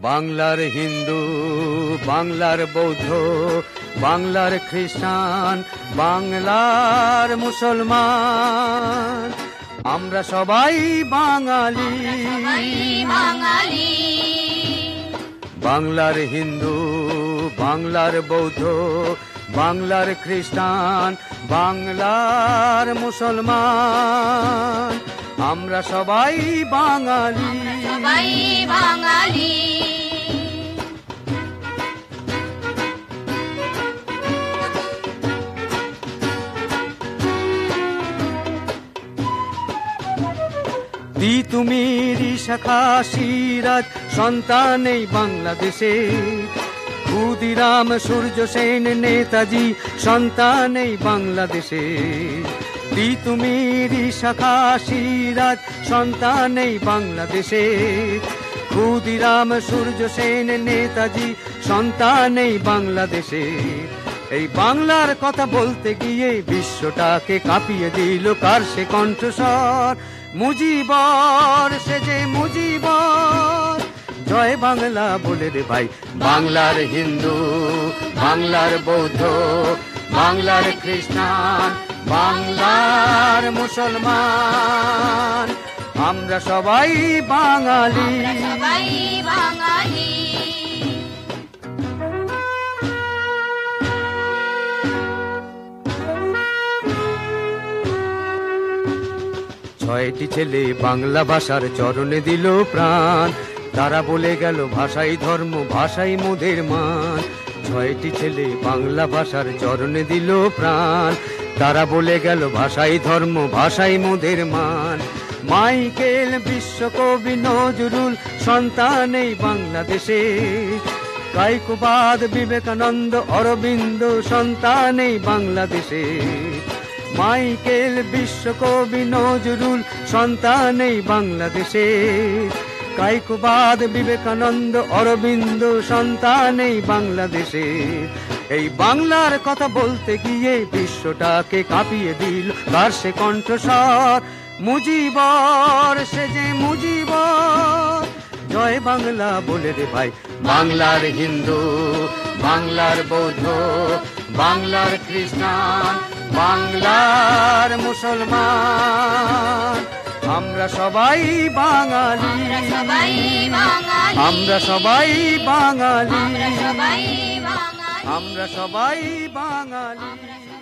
বাংলার হিন্দু, বাংলার বৌদ্ধ, বাংলার খ্রিস্টান, বাংলার মুসলমান, আমরা সবাই বাঙালি। বাংলার হিন্দু, বাংলার বৌদ্ধ, বাংলার খ্রিস্টান, বাংলার মুসলমান, আমরা সবাই বাঙালি। তুমি শাখা সিরাজ সন্তান এই বাংলাদেশে, ক্ষুদিরাম সূর্য সেন নেতাজি সন্তান এই বাংলাদেশে। তুমি শাখা সিরাজ সন্তান এই বাংলাদেশে, ক্ষুদিরাম সূর্য সেন নেতাজি সন্তান এই বাংলাদেশে। এই বাংলার কথা বলতে গিয়ে বিশ্বটাকে কাঁপিয়ে দিল কার সে কণ্ঠস্বর, মুজিবর সে যে মুজিবর। জয় বাংলা বলে রে ভাই, বাংলার হিন্দু, বাংলার বৌদ্ধ, বাংলার খ্রিস্টান, বাংলার মুসলমান, আমরা সবাই বাঙালি। ছয়টি ছেলে বাংলা ভাষার চরণে দিল প্রাণ, তারা বলে গেল ভাষাই ধর্ম, ভাষাই মোদের মান। ছয়টি ছেলে বাংলা ভাষার চরণে দিল প্রাণ, তারা বলে গেল ভাষাই ধর্ম, ভাষাই মোদের মান। মাইকেল বিশ্বকবি নজরুল সন্তান এই বাংলাদেশে, কায়কোবাদ বিবেকানন্দ অরবিন্দ সন্তান এই বাংলাদেশে। মাইকেল বিশ্বকবি নজরুল সন্তান এই বাংলাদেশে, কায়কোবাদ বিবেকানন্দ অরবিন্দ সন্তান এই বাংলাদেশে। এই বাংলার কথা বলতে গিয়ে বিশ্বটাকে কাঁপিয়ে দিল কার সে কণ্ঠস্বর, মুজিবর সে যে মুজিবর। জয় বাংলা বলে রে ভাই, বাংলার হিন্দু, বাংলার বৌদ্ধ, বাংলার খ্রিস্টান, বাংলার মুসলমান, আমরা সবাই বাঙালি। আমরা সবাই বাঙালি। আমরা সবাই বাঙালি।